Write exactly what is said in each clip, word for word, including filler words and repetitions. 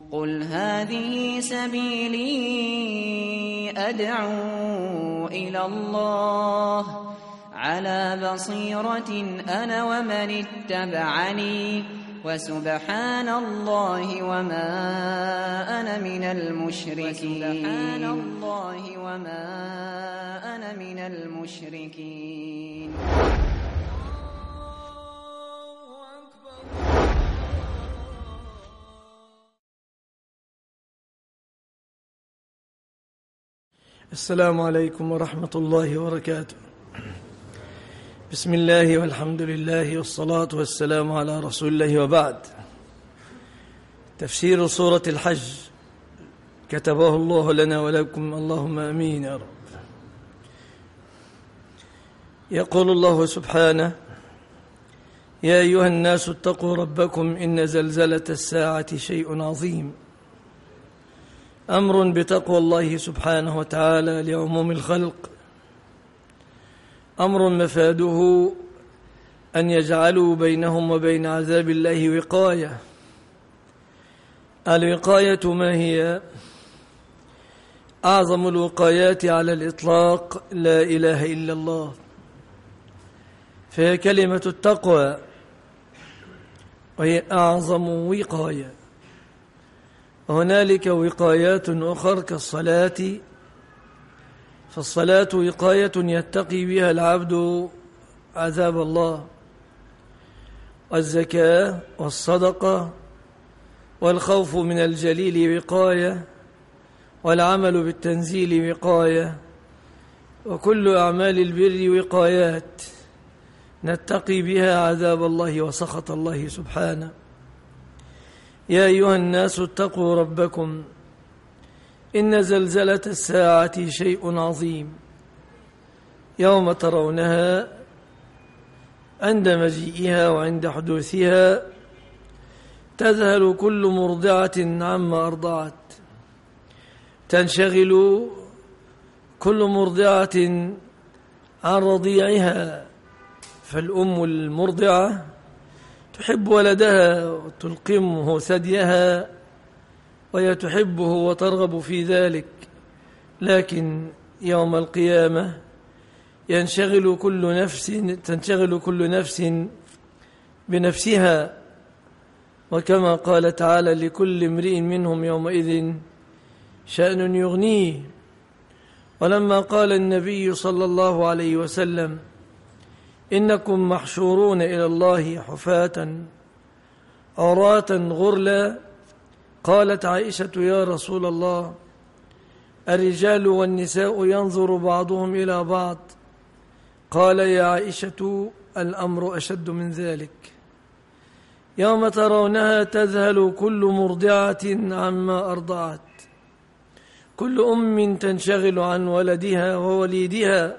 قل هذه سبيلي أدعو إلى الله على بصيرة أنا ومن اتبعني وسبحان الله وما أنا من المشركين وسبحان الله وما أنا من المشركين. السلام عليكم ورحمة الله وبركاته. بسم الله والحمد لله والصلاة والسلام على رسول الله، وبعد. تفسير سورة الحج كتبه الله لنا ولكم، اللهم آمين يا رب. يقول الله سبحانه: يا أيها الناس اتقوا ربكم إن زلزلة الساعة شيء عظيم. أمر بتقوى الله سبحانه وتعالى لعموم الخلق، أمر مفاده أن يجعلوا بينهم وبين عذاب الله وقاية. الوقاية ما هي؟ أعظم الوقايات على الإطلاق لا إله إلا الله، فهي كلمة التقوى، وهي أعظم وقاية. هنالك وقايات أخرى كالصلاة، فالصلاة وقاية يتقي بها العبد عذاب الله، والزكاة والصدقة والخوف من الجليل وقاية، والعمل بالتنزيل وقاية، وكل أعمال البر وقايات نتقي بها عذاب الله وسخط الله سبحانه. يا أيها الناس اتقوا ربكم إن زلزلة الساعة شيء عظيم، يوم ترونها عند مجيئها وعند حدوثها تذهل كل مرضعة عما أرضعت، تنشغل كل مرضعة عن رضيعها، فالأم المرضعة تحب ولدها وتلقمه ثديها وهي تحبه وترغب في ذلك، لكن يوم القيامة ينشغل كل نفس تنشغل كل نفس بنفسها، وكما قال تعالى: لكل امرئ منهم يومئذ شأن يغنيه. ولما قال النبي صلى الله عليه وسلم: إنكم محشورون إلى الله حفاة عراة غرلا، قالت عائشة: يا رسول الله، الرجال والنساء ينظر بعضهم إلى بعض؟ قال: يا عائشة، الأمر أشد من ذلك. يوم ترونها تذهل كل مرضعة عما أرضعت، كل أم تنشغل عن ولدها ووليدها،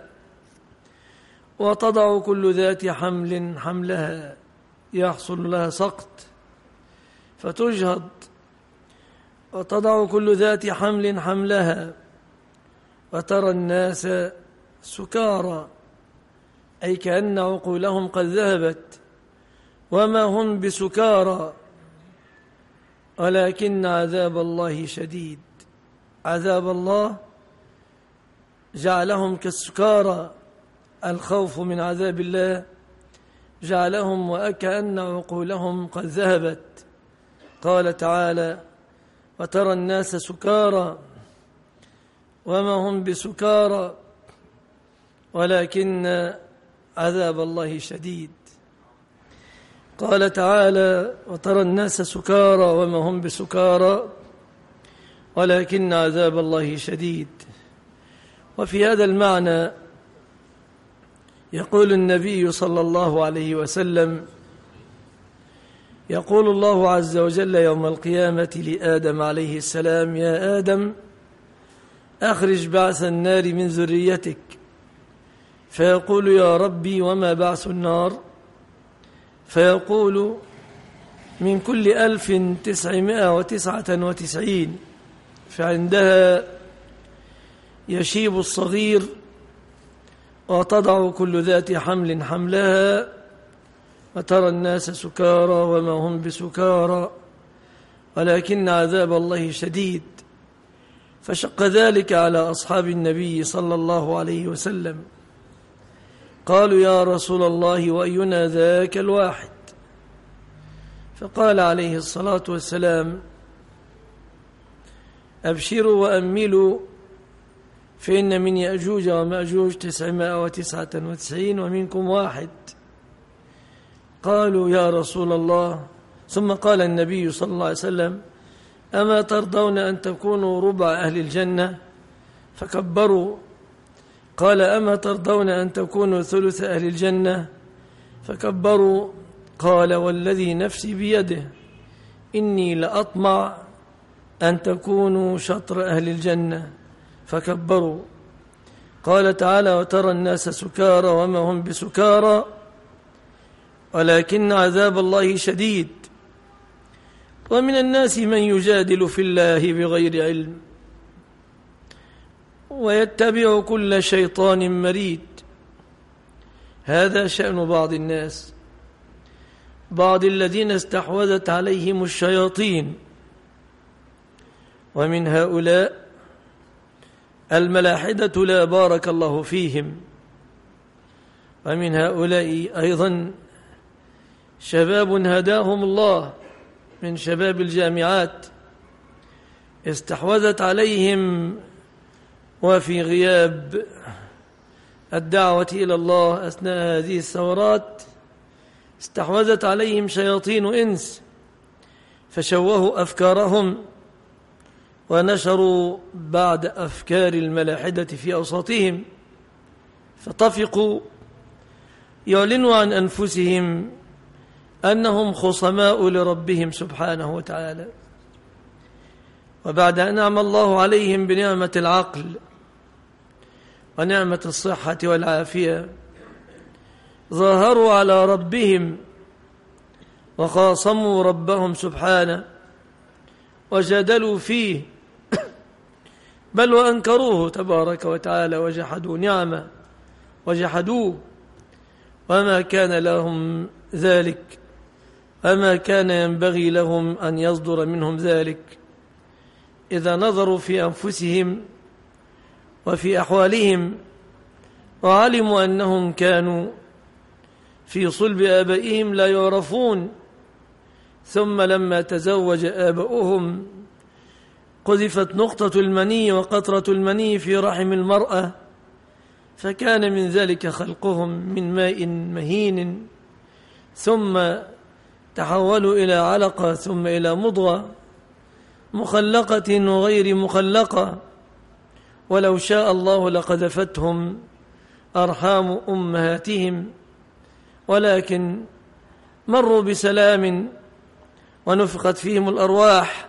وتضع كل ذات حمل حملها، يحصل لها سقط فتجهض، وتضع كل ذات حمل حملها، وترى الناس سكارى، أي كأن عقولهم قد ذهبت، وما هم بسكارى ولكن عذاب الله شديد. عذاب الله جعلهم كالسكارى، الخوف من عذاب الله جعلهم وكأن عقولهم قد ذهبت. قال تعالى: وترى الناس سكارى وما هم بسكارى ولكن عذاب الله شديد. قال تعالى: وترى الناس سكارى وما هم بسكارى ولكن عذاب الله شديد. وفي هذا المعنى يقول النبي صلى الله عليه وسلم: يقول الله عز وجل يوم القيامة لآدم عليه السلام: يا آدم، أخرج بعث النار من ذريتك. فيقول: يا ربي، وما بعث النار؟ فيقول: من كل ألف تسعمائة وتسعة وتسعين. فعندها يشيب الصغير، وتضع كل ذات حمل حملها، وترى الناس سكارى وما هم بسكارى ولكن عذاب الله شديد. فشق ذلك على أصحاب النبي صلى الله عليه وسلم. قالوا يا رسول الله وأينا ذاك الواحد؟ فقال عليه الصلاة والسلام أبشروا وأملوا فإن من يأجوج ومأجوج تسعمائة وتسعة وتسعين ومنكم واحد. قالوا يا رسول الله. ثم قال النبي صلى الله عليه وسلم أما ترضون أن تكونوا ربع أهل الجنة؟ فكبروا. قال أما ترضون أن تكونوا ثلث أهل الجنة؟ فكبروا. قال والذي نفسي بيده إني لأطمع أن تكونوا شطر أهل الجنة. فكبروا. قال تعالى وترى الناس سكارى وما هم بسكارى ولكن عذاب الله شديد. ومن الناس من يجادل في الله بغير علم ويتبع كل شيطان مريد. هذا شأن بعض الناس، بعض الذين استحوذت عليهم الشياطين. ومن هؤلاء الملاحدة لا بارك الله فيهم. ومن هؤلاء أيضا شباب هداهم الله من شباب الجامعات استحوذت عليهم وفي غياب الدعوة إلى الله أثناء هذه الثورات استحوذت عليهم شياطين إنس فشوهوا أفكارهم ونشروا بعد أفكار الملاحدة في أوساطهم، فطفقوا يعلنوا عن أنفسهم أنهم خصماء لربهم سبحانه وتعالى. وبعد أن نعم الله عليهم بنعمة العقل ونعمة الصحة والعافية ظاهروا على ربهم وخاصموا ربهم سبحانه وجادلوا فيه بل وأنكروه تبارك وتعالى وجحدوا نعمه وجحدوه. وما كان لهم ذلك، وما كان ينبغي لهم أن يصدر منهم ذلك. إذا نظروا في أنفسهم وفي أحوالهم وعلموا أنهم كانوا في صلب آبائهم لا يعرفون، ثم لما تزوج آباؤهم قذفت نقطة المني وقطرة المني في رحم المرأة، فكان من ذلك خلقهم من ماء مهين، ثم تحولوا إلى علقة، ثم إلى مضغة مخلقة وغير مخلقة. ولو شاء الله لقذفتهم أرحام أمهاتهم، ولكن مروا بسلام ونفخت فيهم الأرواح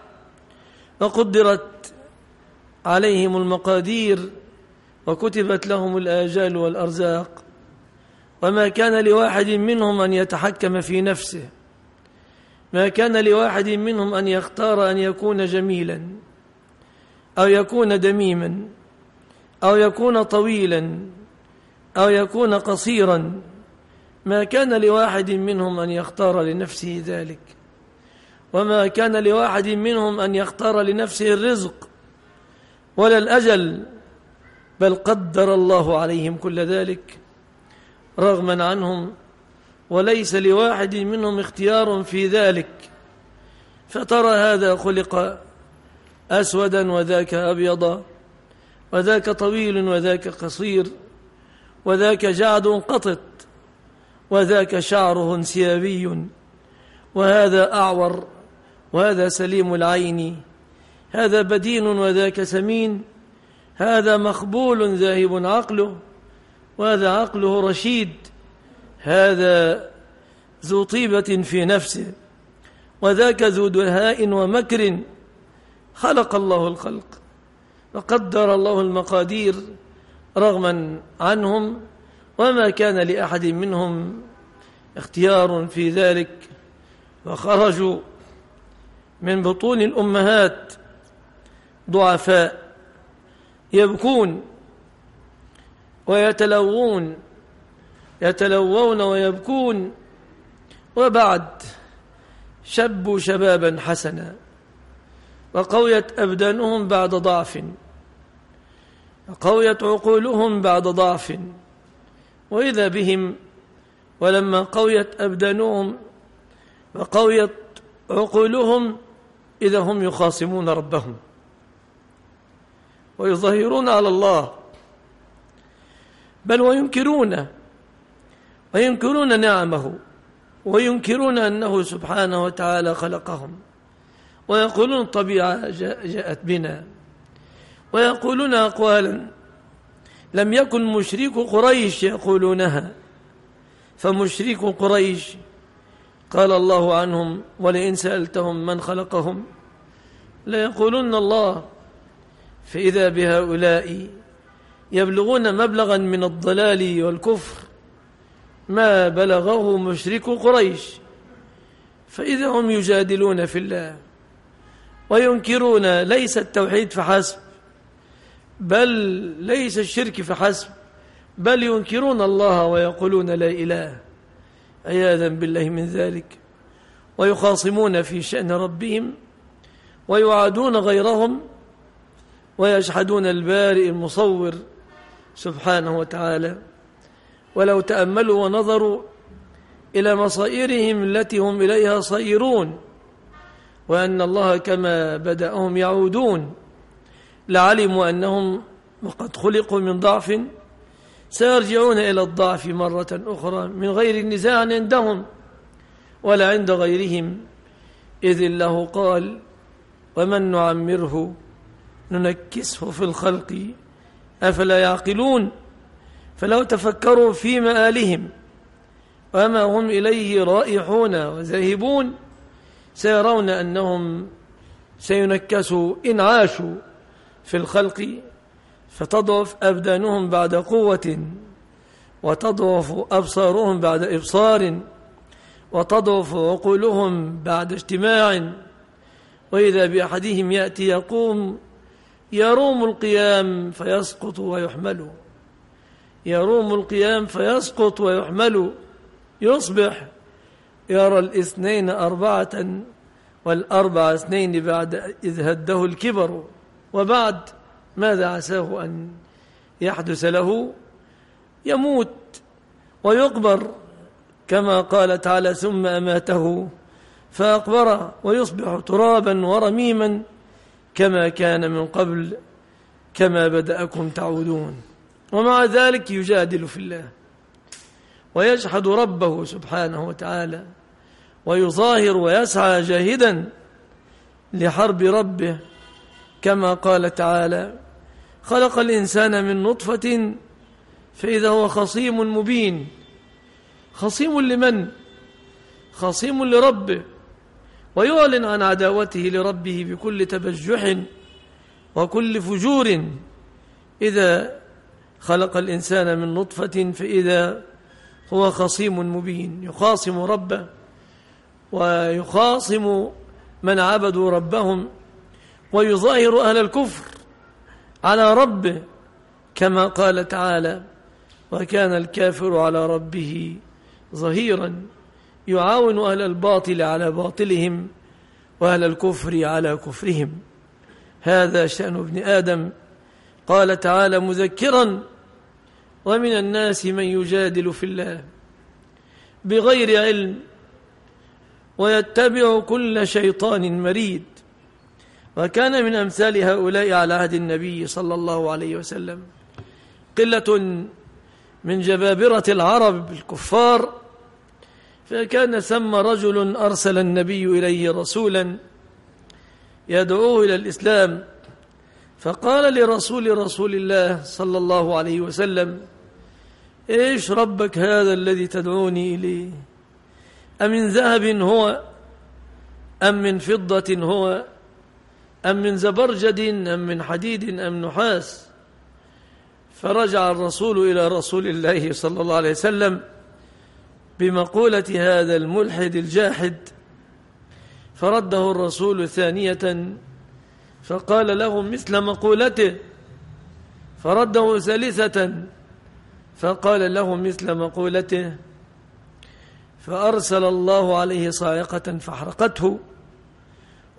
وقدرت عليهم المقادير وكتبت لهم الآجال والأرزاق. وما كان لواحد منهم أن يتحكم في نفسه، ما كان لواحد منهم أن يختار أن يكون جميلا أو يكون دميما أو يكون طويلا أو يكون قصيرا. ما كان لواحد منهم أن يختار لنفسه ذلك، وما كان لواحد منهم أن يختار لنفسه الرزق ولا الأجل، بل قدر الله عليهم كل ذلك رغما عنهم، وليس لواحد منهم اختيار في ذلك. فترى هذا خلق أسودا وذاك أبيضا، وذاك طويل وذاك قصير، وذاك جعد قطط، وذاك شعره انسيابي، وهذا أعور، وهذا سليم العين، هذا بدين وذاك سمين، هذا مخبول ذاهب عقله، وهذا عقله رشيد، هذا ذو طيبة في نفسه، وذاك ذو دهاء ومكر. خلق الله الخلق وقدر الله المقادير رغما عنهم، وما كان لأحد منهم اختيار في ذلك. وخرجوا من بطون الأمهات ضعفاء يبكون ويتلوون يتلوون ويبكون، وبعد شبوا شبابا حسنا وقويت أبدانهم بعد ضعف، وقويت عقولهم بعد ضعف، وإذا بهم ولما قويت أبدانهم وقويت عقولهم إذا هم يخاصمون ربهم ويظهرون على الله، بل وينكرون وينكرون نعمه، وينكرون أنه سبحانه وتعالى خلقهم، ويقولون طبيعة جاءت بنا، ويقولون أقوالا لم يكن مشرك قريش يقولونها. فمشرك قريش قال الله عنهم: ولئن سألتهم من خلقهم ليقولون الله. فإذا بهؤلاء يبلغون مبلغا من الضلال والكفر ما بلغه مشرك قريش، فإذا هم يجادلون في الله وينكرون ليس التوحيد فحسب، بل ليس الشرك فحسب، بل ينكرون الله ويقولون لا إله، عياذا بالله من ذلك، ويخاصمون في شأن ربهم ويعادون غيرهم ويجحدون البارئ المصور سبحانه وتعالى. ولو تأملوا ونظروا إلى مصائرهم التي هم إليها صائرون، وأن الله كما بدأهم يعودون، لعلموا أنهم وقد خلقوا من ضعف سيرجعون إلى الضعف مرة أخرى من غير نزاع عندهم ولا عند غيرهم، إذ الله قال: ومن نعمره ننكسه في الخلق أفلا يعقلون. فلو تفكروا في مآلهم وما هم إليه رائحون وذاهبون سيرون أنهم سينكسوا إن عاشوا في الخلق، فتضعف أبدانهم بعد قوة، وتضعف أبصارهم بعد إبصار، وتضعف عقولهم بعد اجتماع، وإذا بأحدهم يأتي يقوم يروم القيام فيسقط ويحمل، يروم القيام فيسقط ويحمل، يصبح يرى الاثنين أربعة والأربعة اثنين بعد إذ هده الكبر، وبعد ماذا عساه أن يحدث له؟ يموت ويقبر كما قال تعالى: ثم أماته فأقبره ويصبح ترابا ورميما كما كان من قبل كما بدأكم تعودون. ومع ذلك يجادل في الله ويجحد ربه سبحانه وتعالى ويظاهر ويسعى جاهدا لحرب ربه، كما قال تعالى: خلق الإنسان من نطفة فإذا هو خصيم مبين. خصيم لمن؟ خصيم لربه، ويعلن عن عداوته لربه بكل تبجح وكل فجور. إذا خلق الإنسان من نطفة فإذا هو خصيم مبين، يخاصم ربه ويخاصم من عبدوا ربهم، ويظاهر أهل الكفر على ربه كما قال تعالى: وكان الكافر على ربه ظهيرا، يعاون أهل الباطل على باطلهم وأهل الكفر على كفرهم. هذا شأن ابن آدم. قال تعالى مذكرا: ومن الناس من يجادل في الله بغير علم ويتبع كل شيطان مريد. وكان من أمثال هؤلاء على عهد النبي صلى الله عليه وسلم قلة من جبابرة العرب الكفار، فكان ثم رجل أرسل النبي إليه رسولا يدعوه إلى الإسلام، فقال لرسول رسول الله صلى الله عليه وسلم: إيش ربك هذا الذي تدعوني إليه؟ أمن ذهب هو أم من فضة هو أم من زبرجد أم من حديد أم نحاس؟ فرجع الرسول إلى رسول الله صلى الله عليه وسلم بمقولة هذا الملحد الجاحد، فرده الرسول ثانية فقال له مثل مقولته، فرده ثالثة فقال له مثل مقولته، فأرسل الله عليه صاعقة فاحرقته،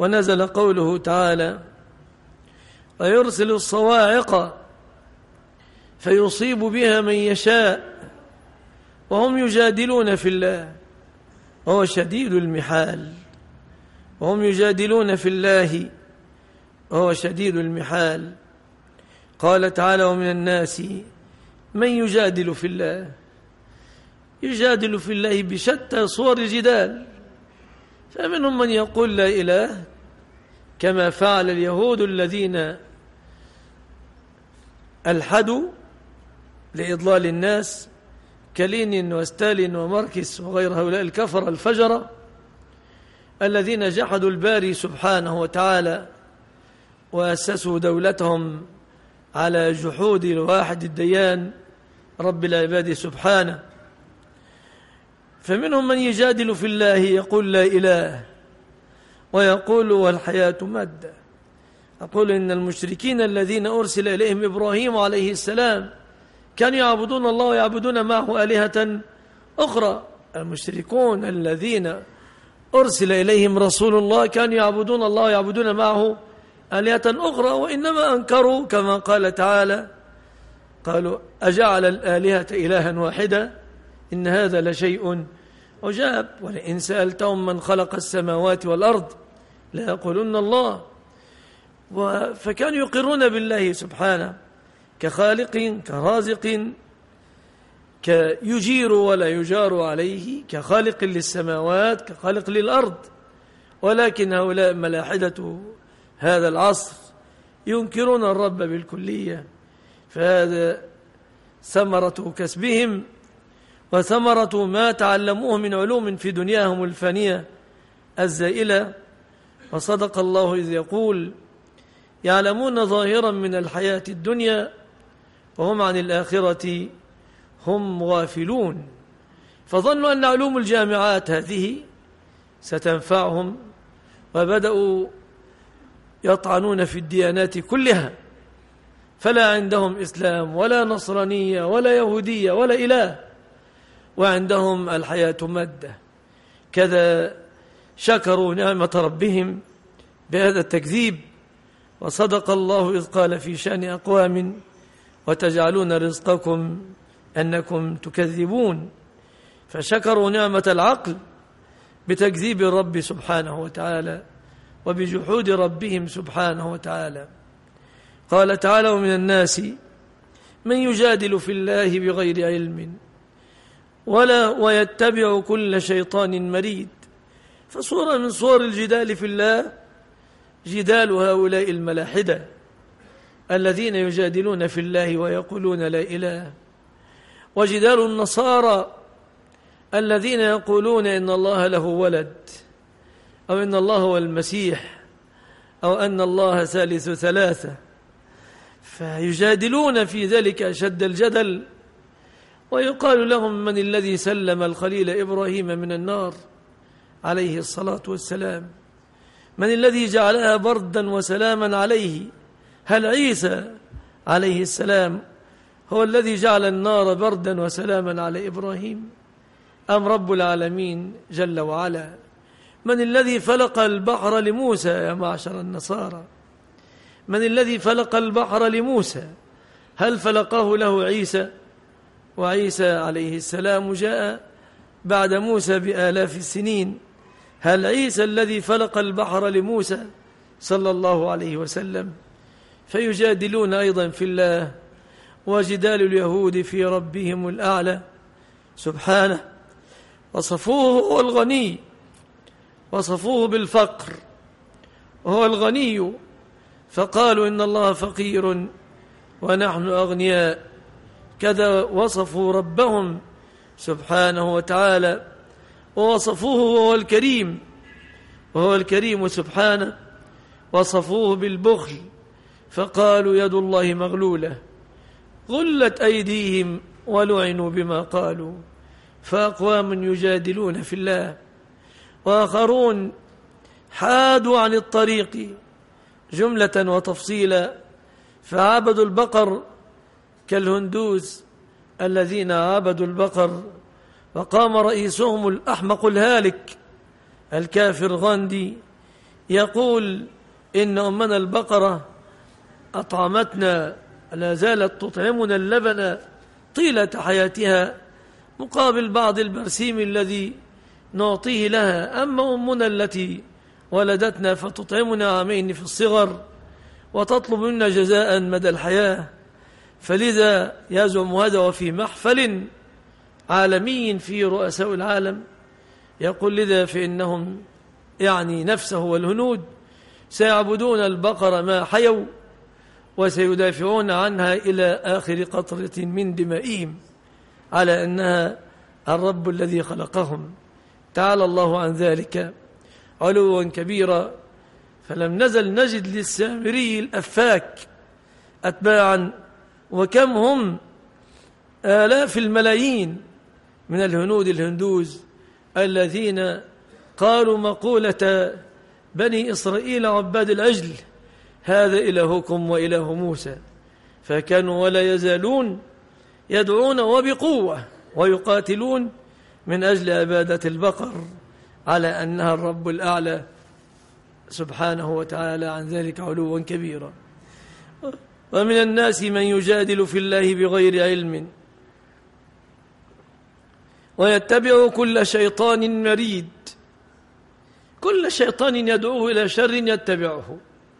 ونزل قوله تعالى: ويرسل الصواعق فيصيب بها من يشاء وهم يجادلون في الله وهو شديد المحال. وهم يجادلون في الله وهو شديد المحال. قال تعالى: ومن الناس من يجادل في الله. يجادل في الله بشتى صور الجدال، فمنهم من يقول لا إله كما فعل اليهود الذين ألحدوا لإضلال الناس كلينين وستالين وماركس وغير هؤلاء الكفر الفجرة الذين جحدوا الباري سبحانه وتعالى وأسسوا دولتهم على جحود الواحد الديان رب العباد سبحانه. فمنهم من يجادل في الله يقول لا إله، ويقول والحياة مادة. أقول إن المشركين الذين أرسل إليهم إبراهيم عليه السلام كانوا يعبدون الله ويعبدون معه آلهة أخرى. المشركون الذين أرسل إليهم رسول الله كانوا يعبدون الله ويعبدون معه آلهة أخرى، وإنما أنكروا كما قال تعالى: قالوا أجعل الآلهة إلها واحدا إن هذا لشيء عجاب ولئن سألتهم من خلق السماوات والأرض لا يقولون الله. فكانوا يقرون بالله سبحانه كخالق كرازق كيجير ولا يجار عليه، كخالق للسماوات كخالق للأرض. ولكن هؤلاء ملاحدة هذا العصر ينكرون الرب بالكلية، فهذا ثمرة كسبهم وثمرة ما تعلموه من علوم في دنياهم الفانية الزائلة. وصدق الله إذ يقول: يعلمون ظاهرا من الحياة الدنيا وهم عن الآخرة هم غافلون. فظنوا أن علوم الجامعات هذه ستنفعهم، وبدأوا يطعنون في الديانات كلها، فلا عندهم إسلام ولا نصرانية ولا يهودية ولا إله، وعندهم الحياة مادة. كذا شكروا نعمة ربهم بهذا التكذيب. وصدق الله إذ قال في شأن أقوام: وتجعلون رزقكم أنكم تكذبون. فشكروا نعمة العقل بتكذيب الرب سبحانه وتعالى وبجحود ربهم سبحانه وتعالى. قال تعالى: ومن الناس من يجادل في الله بغير علم ولا ويتبع كل شيطان مريد. فصورة من صور الجدال في الله جدال هؤلاء الملاحدة الذين يجادلون في الله ويقولون لا إله، وجدال النصارى الذين يقولون إن الله له ولد، أو إن الله هو المسيح، أو أن الله ثالث ثلاثة، فيجادلون في ذلك أشد الجدل. ويقال لهم: من الذي سلم الخليل إبراهيم من النار عليه الصلاة والسلام؟ من الذي جعلها بردا وسلاما عليه؟ هل عيسى عليه السلام هو الذي جعل النار بردا وسلاما على إبراهيم، أم رب العالمين جل وعلا؟ من الذي فلق البحر لموسى يا معشر النصارى؟ من الذي فلق البحر لموسى؟ هل فلقه له عيسى؟ وعيسى عليه السلام جاء بعد موسى بآلاف السنين. هل عيسى الذي فلق البحر لموسى صلى الله عليه وسلم؟ فيجادلون أيضا في الله، وجدال اليهود في ربهم الأعلى سبحانه. وصفوه هو الغني، وصفوه بالفقر وهو الغني، فقالوا إن الله فقير ونحن أغنياء. كذا وصفوا ربهم سبحانه وتعالى، ووصفوه وهو الكريم وهو الكريم سبحانه. وصفوه بالبخل فقالوا يد الله مغلولة غلت أيديهم ولعنوا بما قالوا. فأقوام يجادلون في الله، وآخرون حادوا عن الطريق جملة وتفصيلا، فعبدوا البقر كالهندوس الذين عبدوا البقر. وقام رئيسهم الأحمق الهالك الكافر غاندي يقول إن أمنا البقرة أطعمتنا، لا زالت تطعمنا اللبن طيلة حياتها مقابل بعض البرسيم الذي نعطيه لها. أما أمنا التي ولدتنا فتطعمنا عامين في الصغر وتطلب منا جزاء مدى الحياة، فلذا يزعم هذا وفي محفل عالمي في رؤساء العالم يقول لذا فإنهم يعني نفسه والهنود سيعبدون البقرة ما حيوا وسيدافعون عنها إلى آخر قطرة من دمائهم على أنها الرب الذي خلقهم. تعالى الله عن ذلك علوا كبيرا. فلم نزل نجد للسامري الأفاك أتباعا، وكم هم آلاف الملايين من الهنود الهندوز الذين قالوا مقولة بني إسرائيل عباد العجل هذا إلهكم وإله موسى، فكانوا ولا يزالون يدعون وبقوة ويقاتلون من أجل عبادة البقر على أنها الرب الأعلى سبحانه وتعالى عن ذلك علوا كبيرا. ومن الناس من يجادل في الله بغير علم ويتبع كل شيطان مريد. كل شيطان يدعوه إلى شر يتبعه،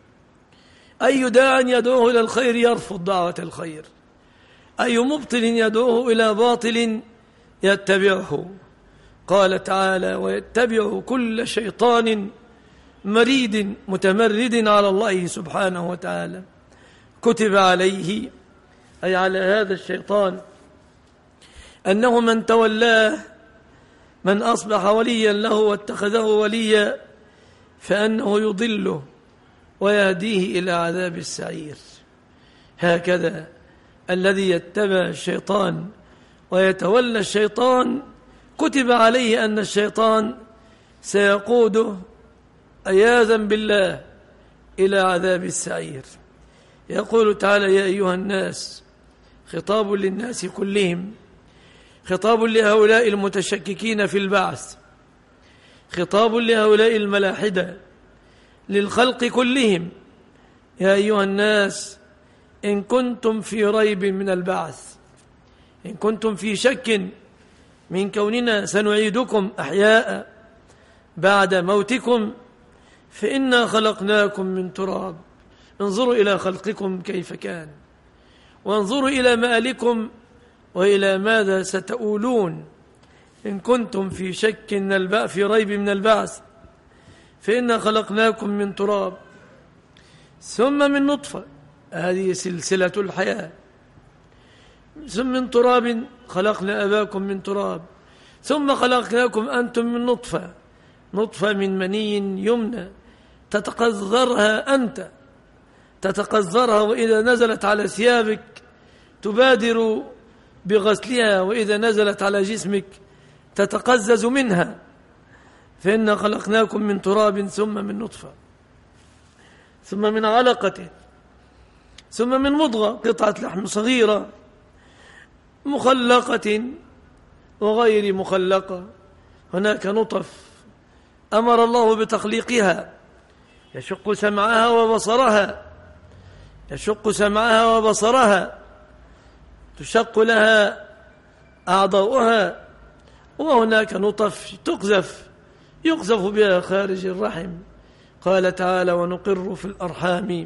أي داع يدعوه إلى الخير يرفض دعوة الخير، أي مبطل يدعوه إلى باطل يتبعه. قال تعالى ويتبع كل شيطان مريد متمرد على الله سبحانه وتعالى. كتب عليه أي على هذا الشيطان أنه من تولاه، من أصبح وليا له واتخذه وليا، فأنه يضله ويهديه إلى عذاب السعير. هكذا الذي يتبع الشيطان ويتولى الشيطان كتب عليه أن الشيطان سيقوده عياذا بالله إلى عذاب السعير. يقول تعالى يا أيها الناس، خطاب للناس كلهم، خطاب لهؤلاء المتشككين في البعث، خطاب لهؤلاء الملاحدة، للخلق كلهم. يا أيها الناس إن كنتم في ريب من البعث، إن كنتم في شك من كوننا سنعيدكم أحياء بعد موتكم، فإنا خلقناكم من تراب. انظروا إلى خلقكم كيف كان، وانظروا إلى مآلكم وإلى ماذا ستؤولون. إن كنتم في شك من البعث، في ريب من البعث، فإنا خلقناكم من تراب ثم من نطفة، هذه سلسلة الحياة، ثم من تراب خلقنا أباكم من تراب، ثم خلقناكم أنتم من نطفة، نطفة من مني يمنى تتقذرها أنت، تتقذرها، وإذا نزلت على ثيابك تبادر بغسلها، وإذا نزلت على جسمك تتقزز منها. فإنا خلقناكم من تراب ثم من نطفة ثم من علقة ثم من مضغة قطعة لحم صغيرة مخلقة وغير مخلقة. هناك نطف أمر الله بتخليقها، يشق سمعها وبصرها، يشق سمعها وبصرها، تشق لها أعضاؤها. وهناك نطف تقذف يقذف بها خارج الرحم. قال تعالى ونقر في الأرحام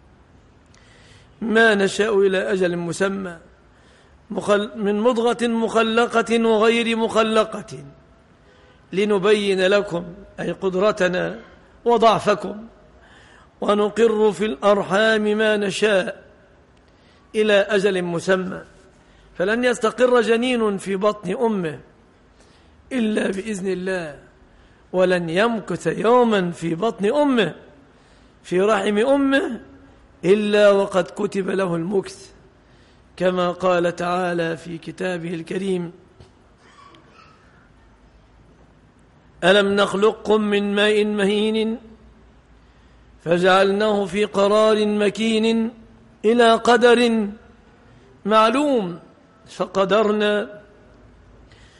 ما نشاء إلى أجل مسمى من مضغة مخلقة وغير مخلقة لنبين لكم أي قدرتنا وضعفكم. ونقر في الأرحام ما نشاء إلى أجل مسمى، فلن يستقر جنين في بطن أمه إلا بإذن الله، ولن يمكث يوما في بطن أمه في رحم أمه إلا وقد كتب له المكث، كما قال تعالى في كتابه الكريم ألم نخلقكم من ماء مهين فجعلناه في قرار مكين إلى قدر معلوم فقدرنا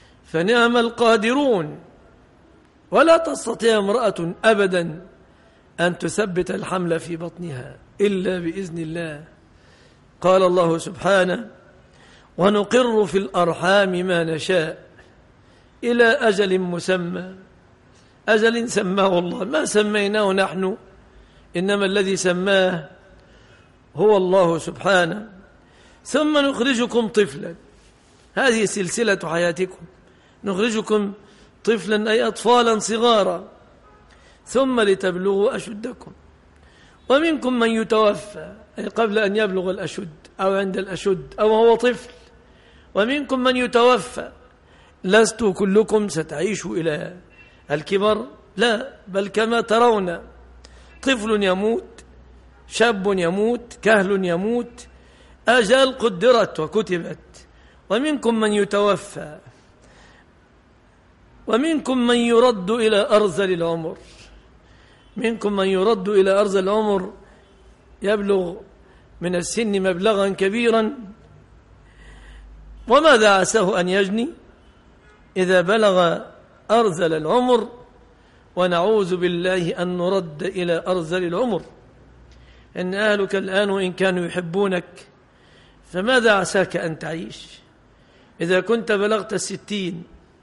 فنعم القادرون. ولا تستطيع امرأة أبدا أن تثبت الحمل في بطنها إلا بإذن الله. قال الله سبحانه: ونقر في الأرحام ما نشاء إلى أجل مسمى. أجل سماه الله، ما سميناه نحن، إنما الذي سماه هو الله سبحانه. ثم نخرجكم طفلا، هذه سلسلة حياتكم، نخرجكم طفلا أي أطفالا صغارا، ثم لتبلغوا أشدكم، ومنكم من يتوفى أي قبل أن يبلغ الأشد أو عند الأشد أو هو طفل، ومنكم من يتوفى. لست كلكم ستعيشوا إلى الكبر، لا، بل كما ترون طفل يموت، شاب يموت، كهل يموت، أجال قدرت وكتبت. ومنكم من يتوفى، ومنكم من يرد إلى أرذل العمر، منكم من يرد إلى أرذل العمر يبلغ من السن مبلغا كبيرا. وماذا عساه أن يجني إذا بلغ أرذل العمر؟ ونعوذ بالله أن نرد إلى أرذل العمر. إن أهلك الآن وإن كانوا يحبونك، فماذا عساك أن تعيش إذا كنت بلغت الستين؟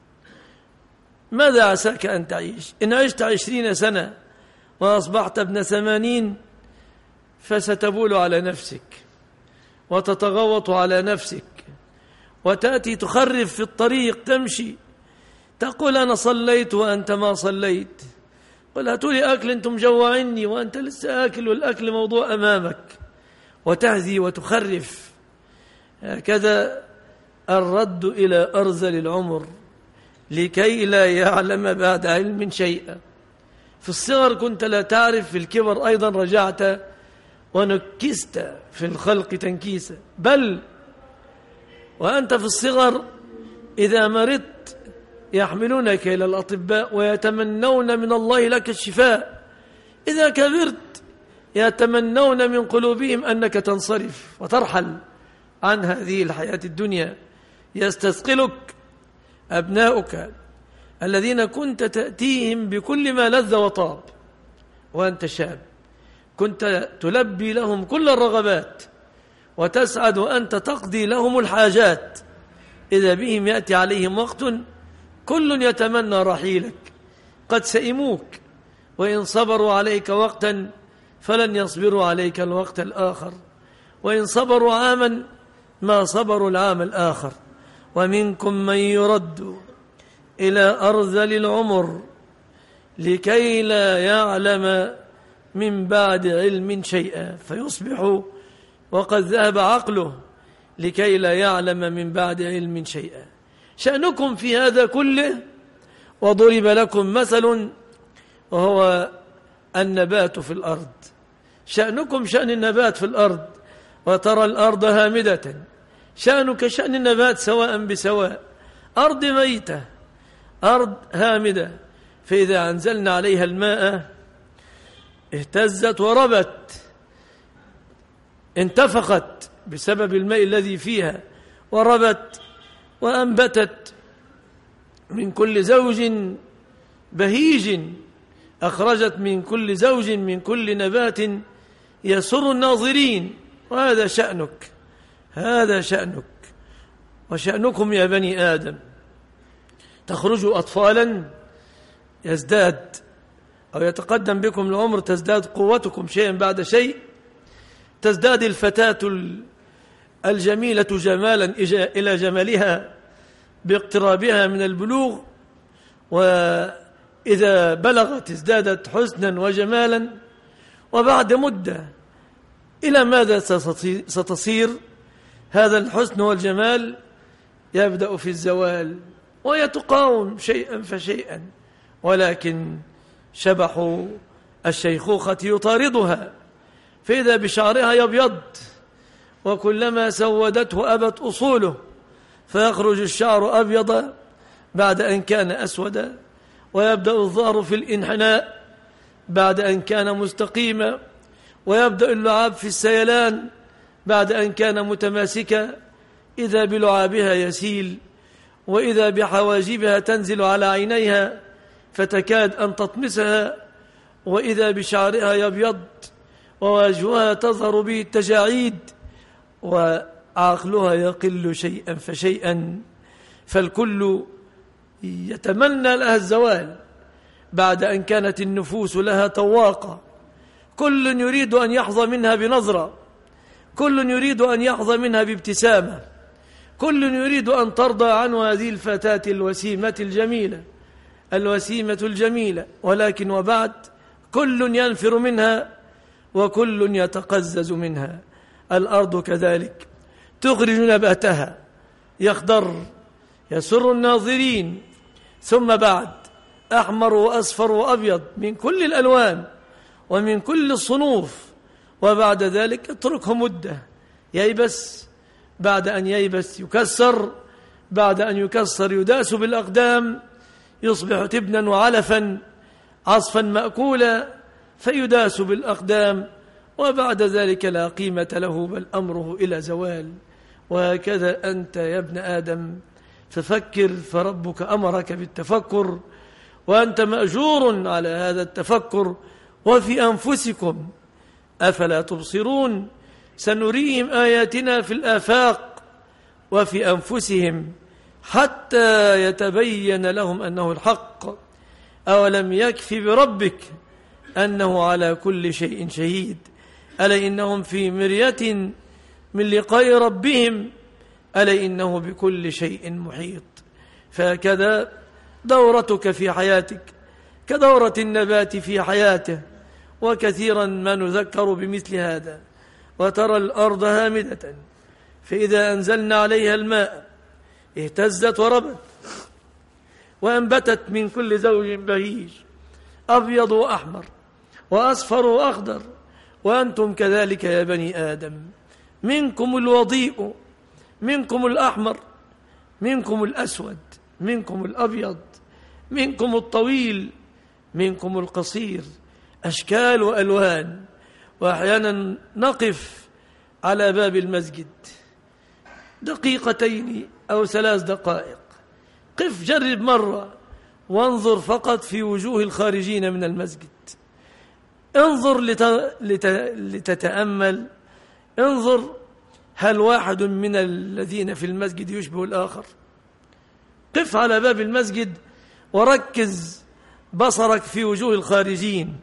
ماذا عساك أن تعيش؟ إن عشت عشرين سنة وأصبحت ابن ثمانين فستبول على نفسك وتتغوط على نفسك، وتأتي تخرف في الطريق، تمشي تقول أنا صليت وأنت ما صليت، قل هاتوا لي أكل أنتم جوعني وأنت لسه آكل والأكل موضوع أمامك، وتهذي وتخرف. هكذا الرد إلى أرذل العمر لكي لا يعلم بعد علم شيئا. في الصغر كنت لا تعرف، في الكبر أيضا رجعت ونكست في الخلق تنكيسا. بل وأنت في الصغر إذا مرضت يحملونك إلى الأطباء ويتمنون من الله لك الشفاء، إذا كبرت يتمنون من قلوبهم أنك تنصرف وترحل عن هذه الحياة الدنيا. يستثقلك أبناؤك الذين كنت تأتيهم بكل ما لذ وطاب وأنت شاب، كنت تلبي لهم كل الرغبات وتسعد وأنت تقضي لهم الحاجات، إذا بهم يأتي عليهم وقت كل يتمنى رحيلك، قد سئموك، وإن صبروا عليك وقتا فلن يصبروا عليك الوقت الآخر، وإن صبروا عاما ما صبروا العام الآخر. ومنكم من يرد إلى أرذل العمر لكي لا يعلم من بعد علم شيئا، فيصبح وقد ذهب عقله لكي لا يعلم من بعد علم شيئا. شأنكم في هذا كله، وضرب لكم مثل وهو النبات في الأرض. شأنكم شأن النبات في الأرض، وترى الأرض هامدة، شأنك شأن النبات سواء بسواء. أرض ميتة، أرض هامدة، فإذا أنزلنا عليها الماء اهتزت وربت، انتفخت بسبب الماء الذي فيها، وربت وأنبتت من كل زوج بهيج، أخرجت من كل زوج من كل نبات يسر الناظرين. وهذا شأنك، هذا شأنك وشأنكم يا بني آدم. تخرجوا أطفالا يزداد أو يتقدم بكم العمر، تزداد قوتكم شيئا بعد شيء، تزداد الفتاة الجميلة جمالا إلى جمالها باقترابها من البلوغ، وإذا بلغت ازدادت حسنا وجمالا، وبعد مدة إلى ماذا ستصير؟ هذا الحسن والجمال يبدأ في الزوال، ويتقاوم شيئا فشيئا، ولكن شبح الشيخوخة يطاردها، فإذا بشعرها يبيض، وكلما سودته أبت أصوله، فيخرج الشعر أبيض بعد أن كان أسودا، ويبدأ الظهر في الانحناء بعد أن كان مستقيما، ويبدأ اللعاب في السيلان بعد أن كان متماسكا، إذا بلعابها يسيل، وإذا بحواجبها تنزل على عينيها فتكاد أن تطمسها، وإذا بشعرها يبيض ووجهها تظهر به التجاعيد وعقلها يقل شيئا فشيئا، فالكل يتمنى لها الزوال بعد أن كانت النفوس لها طواقة. كل يريد أن يحظى منها بنظرة، كل يريد أن يحظى منها بابتسامة، كل يريد أن ترضى عنه هذه الفتاة الوسيمة الجميلة الوسيمة الجميلة، ولكن وبعد كل ينفر منها وكل يتقزز منها. الأرض كذلك تخرج نباتها يخضر يسر الناظرين، ثم بعد أحمر وأصفر وأبيض من كل الألوان ومن كل الصنوف، وبعد ذلك اتركه مدة ييبس، بعد أن ييبس يكسر، بعد أن يكسر يداس بالأقدام يصبح تبنا وعلفا عصفا مأكولا فيداس بالأقدام، وبعد ذلك لا قيمة له بل أمره إلى زوال. وهكذا أنت يا ابن آدم ففكر، فربك أمرك بالتفكر وأنت مأجور على هذا التفكر. وفي أنفسكم أفلا تبصرون سنريهم آياتنا في الآفاق وفي أنفسهم حتى يتبين لهم أنه الحق. أولم يكف بربك أنه على كل شيء شهيد ألا إنهم في مرية من لقاء ربهم ألا إنه بكل شيء محيط. فكذا دورتك في حياتك كدورة النبات في حياته، وكثيرا ما نذكر بمثل هذا. وترى الأرض هامدة فإذا أنزلنا عليها الماء اهتزت وربت وأنبتت من كل زوج بهيج أبيض وأحمر وأصفر وأخضر. وأنتم كذلك يا بني آدم، منكم الوضيء، منكم الأحمر، منكم الأسود، منكم الأبيض، منكم الطويل، منكم القصير، أشكال وألوان. وأحيانا نقف على باب المسجد دقيقتين أو ثلاث دقائق، قف جرب مرة وانظر فقط في وجوه الخارجين من المسجد، انظر لت... لت... لتتأمل، انظر هل واحد من الذين في المسجد يشبه الآخر. قف على باب المسجد وركز بصرك في وجوه الخارجين،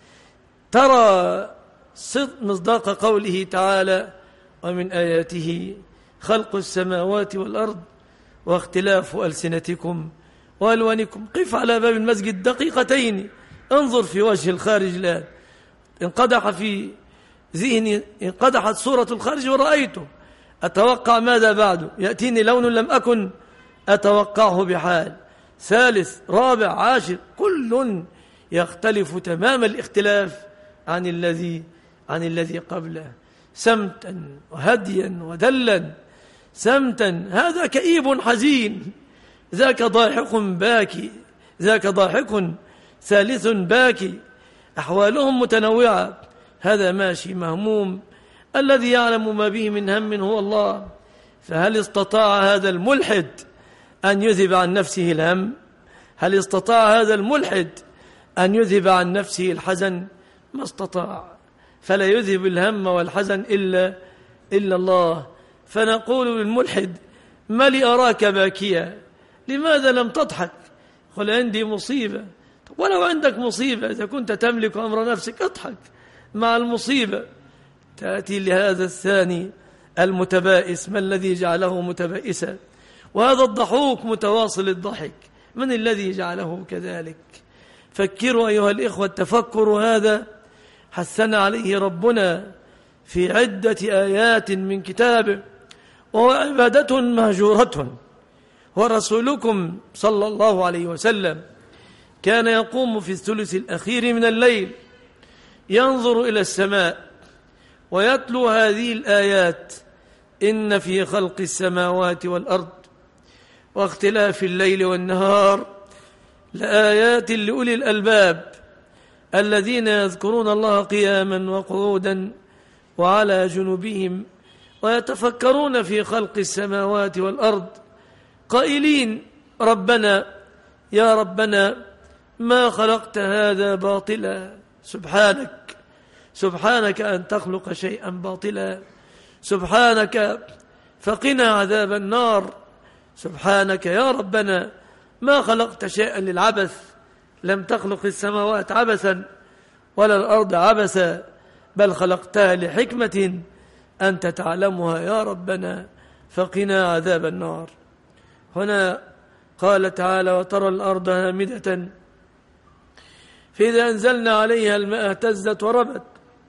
ترى مصداق قوله تعالى: ومن آياته خلق السماوات والأرض واختلاف ألسنتكم وألوانكم. قف على باب المسجد دقيقتين، انظر في وجه الخارج الآن. انقدح في ذهني انقدحت صورة الخارج ورأيته، أتوقع ماذا بعده؟ يأتيني لون لم أكن أتوقعه بحال. ثالث رابع عاشر كل يختلف تمام الاختلاف عن الذي عن الذي قبله. سمتا وهديا ودلا. سمتا هذا كئيب حزين، ذاك ضاحك باكي، ذاك ضاحك ثالث باكي. أحوالهم متنوعة، هذا ماشي مهموم، الذي يعلم ما به من هم هو الله. فهل استطاع هذا الملحد أن يذهب عن نفسه الهم؟ هل استطاع هذا الملحد أن يذهب عن نفسه الحزن؟ ما استطاع. فلا يذهب الهم والحزن إلا, إلا الله. فنقول للملحد: ما لي أراك باكيا؟ لماذا لم تضحك؟ قل عندي مصيبة. ولو عندك مصيبة، إذا كنت تملك أمر نفسك اضحك مع المصيبة. تأتي لهذا الثاني المتبائس: ما الذي جعله متبائسا؟ وهذا الضحوك متواصل الضحك، من الذي جعله كذلك؟ فكروا أيها الإخوة، التفكر هذا حثنا عليه ربنا في عدة آيات من كتابه، وهو عبادة مهجورة. ورسولكم صلى الله عليه وسلم كان يقوم في الثلث الأخير من الليل ينظر إلى السماء ويتلو هذه الآيات: إن في خلق السماوات والأرض واختلاف الليل والنهار لآيات لأولي الألباب الذين يذكرون الله قياما وقعودا وعلى جنوبهم ويتفكرون في خلق السماوات والأرض قائلين: ربنا يا ربنا ما خلقت هذا باطلا سبحانك سبحانك أن تخلق شيئا باطلا، سبحانك فقنا عذاب النار. سبحانك يا ربنا ما خلقت شيئا للعبث، لم تخلق السماوات عبثا ولا الأرض عبثا، بل خلقتها لحكمة أنت تعلمها يا ربنا، فقنا عذاب النار. هنا قال تعالى: وترى الأرض هامدة فإذا أنزلنا عليها الماء اهتزت وربت.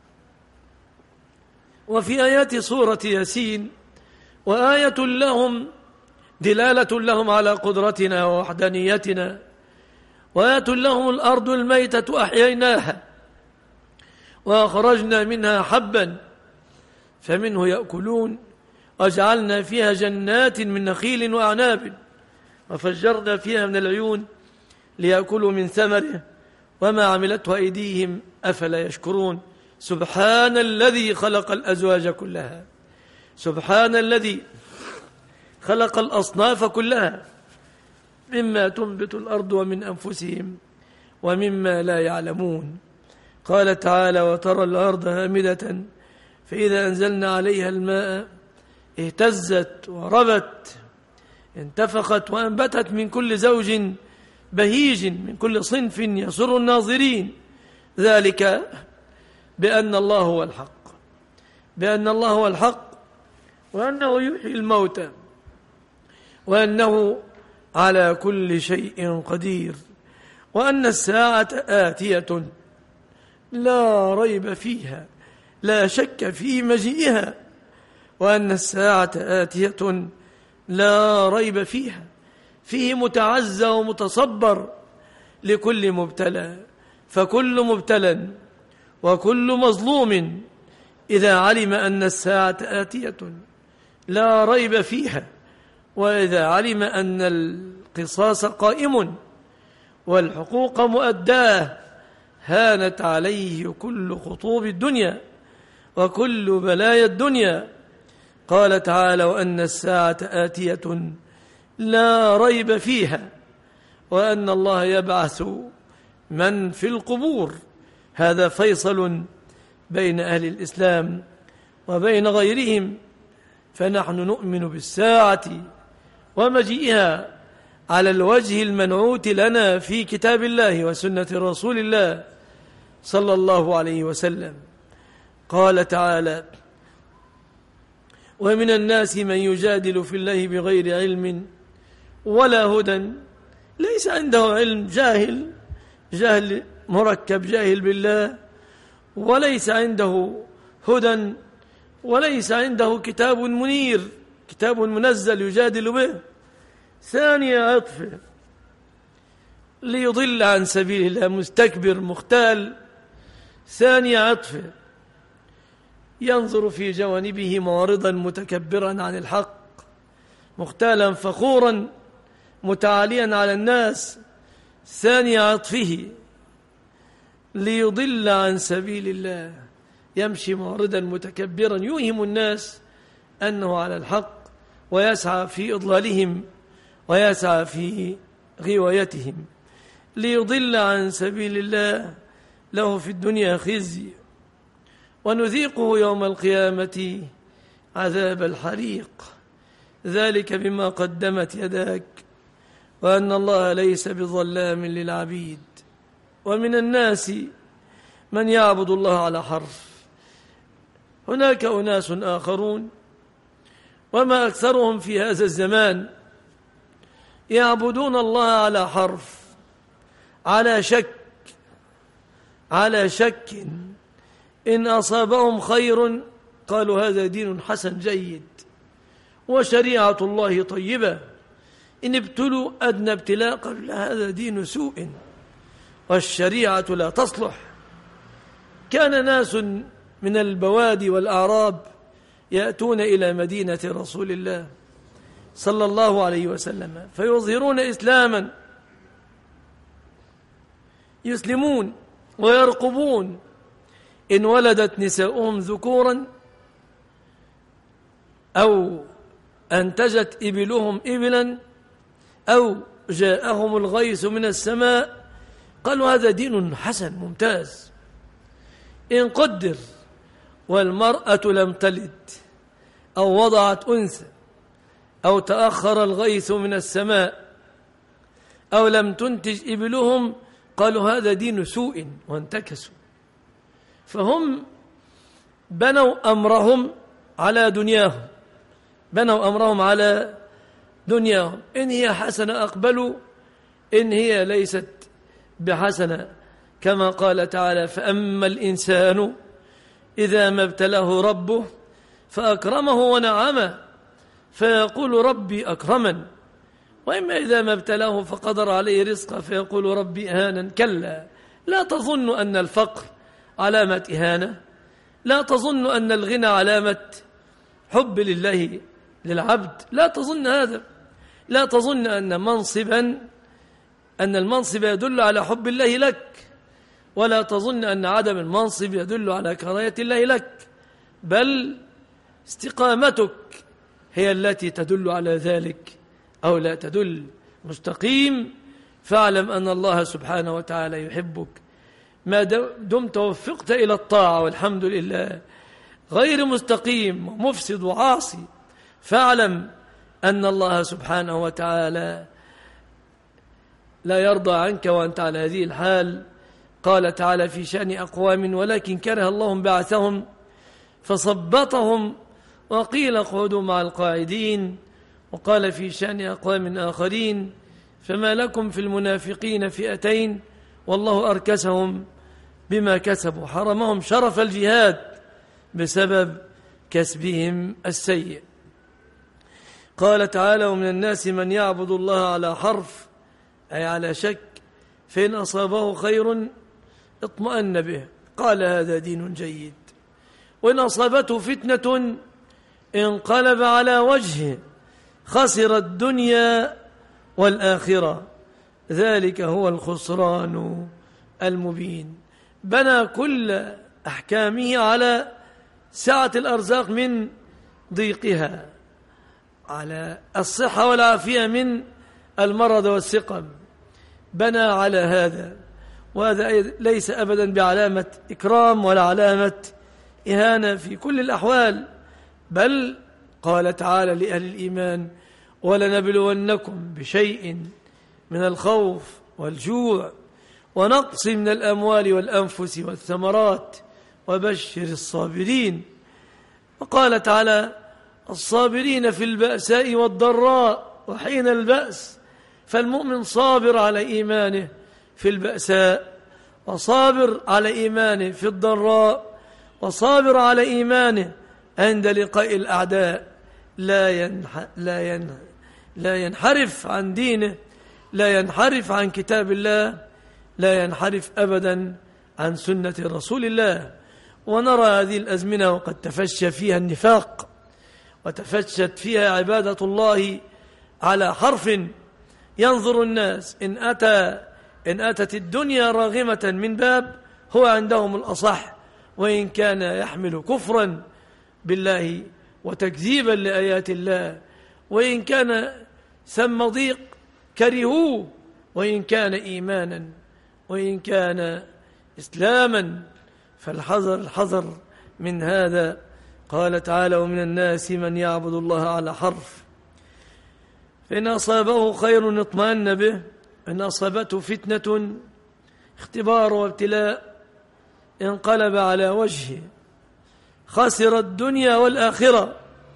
وفي آيات سورة ياسين: وآية لهم دلالة لهم على قدرتنا ووحدانيتنا، وآية لهم الأرض الميتة أحييناها وأخرجنا منها حبا فمنه يأكلون وجعلنا فيها جنات من نخيل وأعناب وفجرنا فيها من العيون ليأكلوا من ثمره وما عملته أيديهم أفلا يشكرون. سبحان الذي خلق الأزواج كلها، سبحان الذي خلق الأصناف كلها مما تنبت الأرض ومن أنفسهم ومما لا يعلمون. قال تعالى: وترى الأرض هامدة فإذا أنزلنا عليها الماء اهتزت وربت، انتفخت وأنبتت من كل زوج بهيج من كل صنف يسر الناظرين. ذلك بأن الله هو الحق، بأن الله هو الحق، وأنه يحيي الموتى، وأنه على كل شيء قدير، وأن الساعة آتية لا ريب فيها، لا شك في مجيئها، وأن الساعة آتية لا ريب فيها، فيه متعزى ومتصبر لكل مبتلى، فكل مبتلى وكل مظلوم إذا علم أن الساعة آتية لا ريب فيها، وإذا علم أن القصاص قائم والحقوق مؤداه، هانت عليه كل خطوب الدنيا وكل بلايا الدنيا. قال تعالى: وأن الساعة آتية لا ريب فيها، وأن الله يبعث من في القبور. هذا فيصل بين أهل الإسلام وبين غيرهم، فنحن نؤمن بالساعة ومجيئها على الوجه المنعوت لنا في كتاب الله وسنة رسول الله صلى الله عليه وسلم. قال تعالى: ومن الناس من يجادل في الله بغير علم ولا هدى، ليس عنده علم، جاهل جاهل مركب، جاهل بالله، وليس عنده هدى، وليس عنده كتاب منير، كتاب منزل يجادل به. ثاني عطف ليضل عن سبيل الله، مستكبر مختال. ثاني عطف ينظر في جوانبه معرضا متكبرا عن الحق، مختالا فخورا متعاليا على الناس. ثاني عطفه ليضل عن سبيل الله، يمشي معرضا متكبرا يوهم الناس أنه على الحق، ويسعى في إضلالهم ويسعى في غوايتهم. ليضل عن سبيل الله له في الدنيا خزي ونذيقه يوم القيامة عذاب الحريق، ذلك بما قدمت يداك وأن الله ليس بظلام للعبيد. ومن الناس من يعبد الله على حرف، هناك أناس آخرون وما أكثرهم في هذا الزمان يعبدون الله على حرف، على شك، على شك. إن أصابهم خير قالوا هذا دين حسن جيد وشريعة الله طيبة، إن ابتلوا أدنى ابتلاء قال هذا دين سوء والشريعة لا تصلح. كان ناس من البوادي والأعراب يأتون إلى مدينة رسول الله صلى الله عليه وسلم فيظهرون إسلاما، يسلمون ويرقبون. إن ولدت نساؤهم ذكورا أو أنتجت إبلهم إبلا أو جاءهم الغيث من السماء قالوا هذا دين حسن ممتاز. إن قدر والمرأة لم تلد أو وضعت أنثى أو تأخر الغيث من السماء أو لم تنتج إبلهم قالوا هذا دين سوء وانتكسوا. فهم بنوا أمرهم على دنياهم بنوا أمرهم على دنياهم إن هي حسنة أقبلوا، إن هي ليست بحسنة كما قال تعالى فأما الإنسان إذا ما ابتلاه ربه فأكرمه ونعمه فيقول ربي أكرمن، وإما إذا ما ابتلاه فقدر عليه رزقه فيقول ربي أهانا. كلا، لا تظن أن الفقر علامة إهانة، لا تظن أن الغنى علامة حب لله للعبد، لا تظن هذا، لا تظن أن منصبا أن المنصب يدل على حب الله لك، ولا تظن أن عدم المنصب يدل على كراهية الله لك، بل استقامتك هي التي تدل على ذلك أو لا تدل. مستقيم فاعلم أن الله سبحانه وتعالى يحبك ما دمت وفقت إلى الطاعة والحمد لله. غير مستقيم ومفسد وعاصي فاعلم أن الله سبحانه وتعالى لا يرضى عنك وأنت على هذه الحال. قال تعالى في شأن أقوام ولكن كره الله بعثهم فصبتهم وقيل اقعدوا مع القاعدين. وقال في شأن أقوام آخرين فما لكم في المنافقين فئتين والله أركسهم بما كسبوا حرمهم شرف الجهاد بسبب كسبهم السيء. قال تعالى ومن الناس من يعبد الله على حرف أي على شك فإن أصابه خير اطمأن به قال هذا دين جيد، وإن أصابته فتنة انقلب على وجهه خسر الدنيا والآخرة ذلك هو الخسران المبين. بنى كل أحكامه على سعة الأرزاق من ضيقها، على الصحة والعافية من المرض والسقم، بنى على هذا، وهذا ليس أبدا بعلامة إكرام ولا علامة إهانة في كل الأحوال، بل قال تعالى لأهل الإيمان ولنبلونكم بشيء من الخوف والجوع ونقص من الأموال والأنفس والثمرات وبشر الصابرين. وقال تعالى الصابرين في البأساء والضراء وحين البأس، فالمؤمن صابر على إيمانه في البأساء وصابر على إيمانه في الضراء وصابر على إيمانه عند لقاء الأعداء، لا ينح لا ينح لا ينحرف عن دينه، لا ينحرف عن كتاب الله، لا ينحرف أبدا عن سنة رسول الله. ونرى هذه الأزمنة وقد تفشى فيها النفاق وتفشت فيها عبادة الله على حرف. ينظر الناس إن أتى إن أتت الدنيا راغمة من باب هو عندهم الأصح، وإن كان يحمل كفرا بالله وتكذيبا لآيات الله، وإن كان ثم ضيق كرهوه، وإن كان إيمانا، وإن كان إسلاما، فالحذر الحذر من هذا. قال تعالى ومن الناس من يعبد الله على حرف فإن أصابه خير اطمأن به، إن أصابته فتنة اختبار وابتلاء انقلب على وجهه خسر الدنيا والآخرة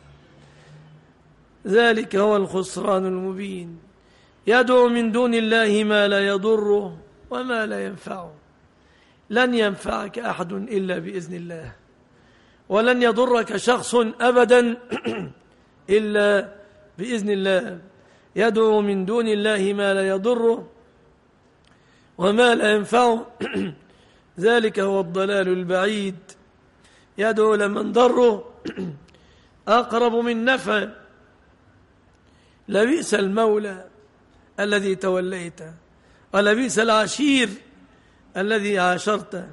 ذلك هو الخسران المبين. يدعو من دون الله ما لا يضره وما لا ينفعه، لن ينفعك أحد إلا بإذن الله، ولن يضرك شخص أبدا إلا بإذن الله. يدعو من دون الله ما لا يضره وما لا ينفعه ذلك هو الضلال البعيد. يدعو لمن ضره أقرب من نفع، لبئس المولى الذي توليته ولبئس العشير الذي عاشرته.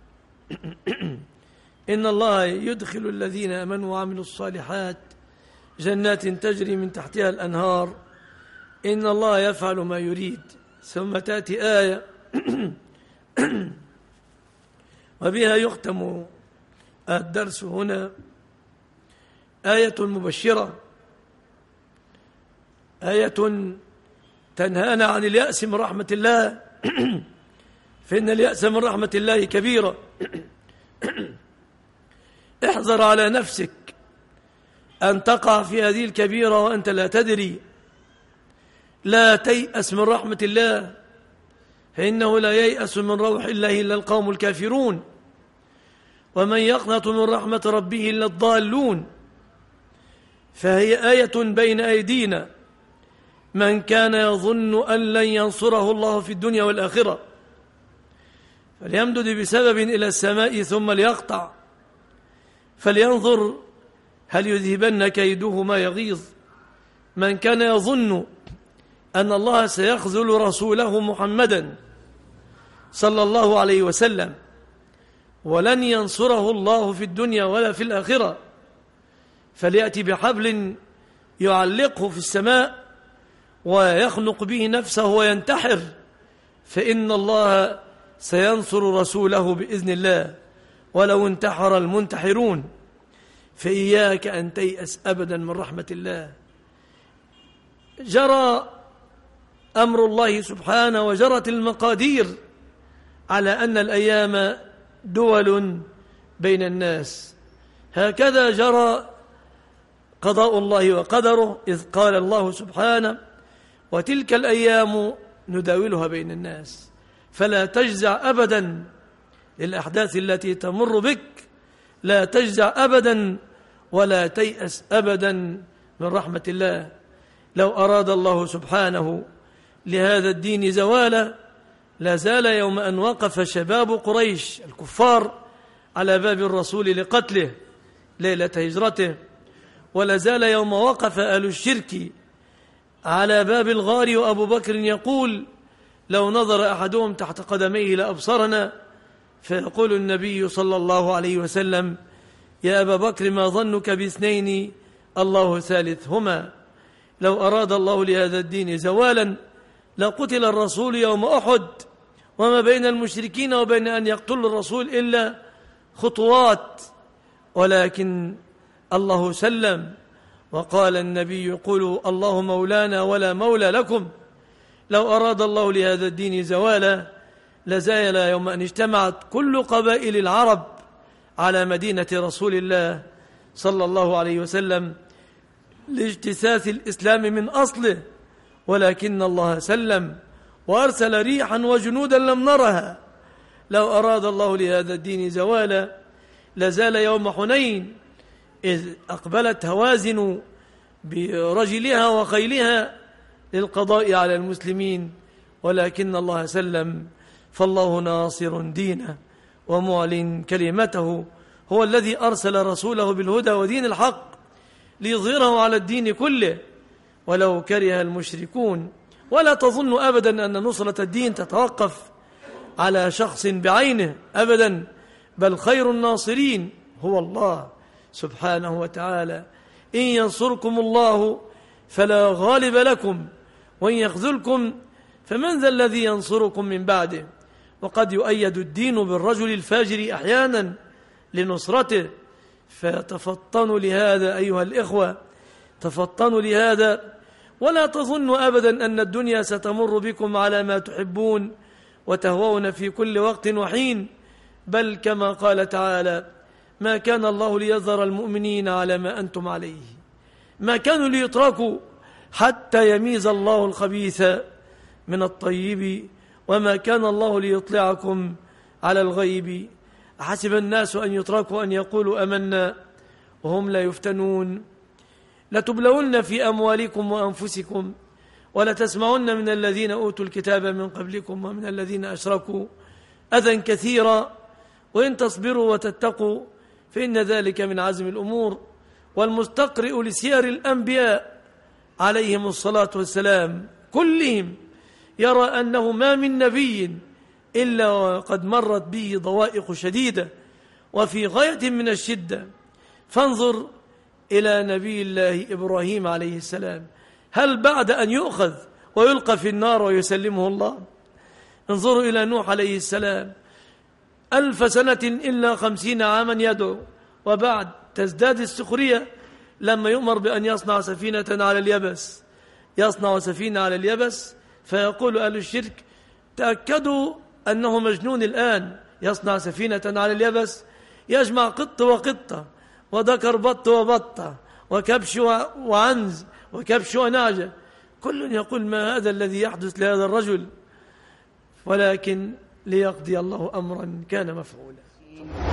إن الله يدخل الذين آمنوا وعملوا الصالحات جنات تجري من تحتها الأنهار إن الله يفعل ما يريد. ثم تأتي آية وبها يختم الدرس هنا. آية مبشرة، آية تنهانا عن اليأس من رحمة الله فإن اليأس من رحمة الله كبيرة. احذر على نفسك أن تقع في هذه الكبيرة وأنت لا تدري. لا تيأس من رحمة الله، فإنه لا ييأس من روح الله إلا القوم الكافرون، ومن يقنط من رحمة ربه إلا الضالون. فهي آية بين أيدينا. من كان يظن أن لن ينصره الله في الدنيا والآخرة فليمدد بسبب إلى السماء ثم ليقطع، فلينظر هل يذهبن كيده ما يغيظ. من كان يظن أن الله سيخذل رسوله محمدا صلى الله عليه وسلم ولن ينصره الله في الدنيا ولا في الآخرة فليأتي بحبل يعلقه في السماء ويخنق به نفسه وينتحر، فإن الله سينصر رسوله بإذن الله ولو انتحر المنتحرون. فإياك أن تيأس أبدا من رحمة الله. جرى أمر الله سبحانه وجرت المقادير على أن الأيام دول بين الناس. هكذا جرى قضاء الله وقدره، إذ قال الله سبحانه: وتلك الأيام نداولها بين الناس. فلا تجزع أبدا للأحداث التي تمر بك، لا تجزع أبدا ولا تيأس أبدا من رحمة الله. لو أراد الله سبحانه لهذا الدين زوالا لازال يوم أن وقف شباب قريش الكفار على باب الرسول لقتله ليلة هجرته، ولازال يوم وقف أهل الشرك على باب الغار وأبو بكر يقول: لو نظر أحدهم تحت قدميه لأبصرنا. فيقول النبي صلى الله عليه وسلم: يا أبا بكر ما ظنك باثنين الله ثالثهما. لو أراد الله لهذا الدين زوالا لقتل الرسول يوم أحد، وما بين المشركين وبين أن يقتل الرسول إلا خطوات، ولكن الله سلم. وقال النبي: قولوا الله مولانا ولا مولى لكم. لو أراد الله لهذا الدين زوالا لزال يوم أن اجتمعت كل قبائل العرب على مدينة رسول الله صلى الله عليه وسلم لاجتثاث الإسلام من أصله، ولكن الله سلم وأرسل ريحا وجنودا لم نرها. لو أراد الله لهذا الدين زوالا لزال يوم حنين إذ أقبلت هوازن برجلها وخيلها للقضاء على المسلمين، ولكن الله سلم. فالله ناصر دينه ومعلن كلمته، هو الذي أرسل رسوله بالهدى ودين الحق ليظهره على الدين كله ولو كره المشركون. ولا تظن أبدا أن نصرة الدين تتوقف على شخص بعينه أبدا، بل خير الناصرين هو الله سبحانه وتعالى. إن ينصركم الله فلا غالب لكم وإن يخذلكم فمن ذا الذي ينصركم من بعده. وقد يؤيد الدين بالرجل الفاجر أحيانا لنصرته، فتفطنوا لهذا أيها الإخوة، تفطنوا لهذا. ولا تظنوا أبدا أن الدنيا ستمر بكم على ما تحبون وتهوون في كل وقت وحين، بل كما قال تعالى: ما كان الله ليذر المؤمنين على ما أنتم عليه، ما كانوا ليتركوا حتى يميز الله الخبيث من الطيب، وما كان الله ليطلعكم على الغيب. أحسب الناس أن يتركوا أن يقولوا أمنا وهم لا يفتنون. لتبلون في أموالكم وأنفسكم ولتسمعن من الذين أوتوا الكتاب من قبلكم ومن الذين أشركوا أذى كثيرا وإن تصبروا وتتقوا فإن ذلك من عزم الأمور. والمستقرئ لسير الأنبياء عليهم الصلاة والسلام كلهم يرى أنه ما من نبي إلا وقد مرت به ضوائق شديدة وفي غاية من الشدة. فانظر إلى نبي الله إبراهيم عليه السلام، هل بعد أن يؤخذ ويلقى في النار ويسلمه الله؟ انظروا إلى نوح عليه السلام، ألف سنة إلا خمسين عاما يدعو. وبعد تزداد السخرية لما يؤمر بأن يصنع سفينة على اليبس، يصنع سفينة على اليبس، فيقول أهل الشرك تأكدوا أنه مجنون الآن، يصنع سفينة على اليبس، يجمع قط وقطة وذكر بط وبطة وكبش وعنز وكبش ونعجة، كل يقول ما هذا الذي يحدث لهذا الرجل، ولكن ليقضي الله أمرا كان مفعولا.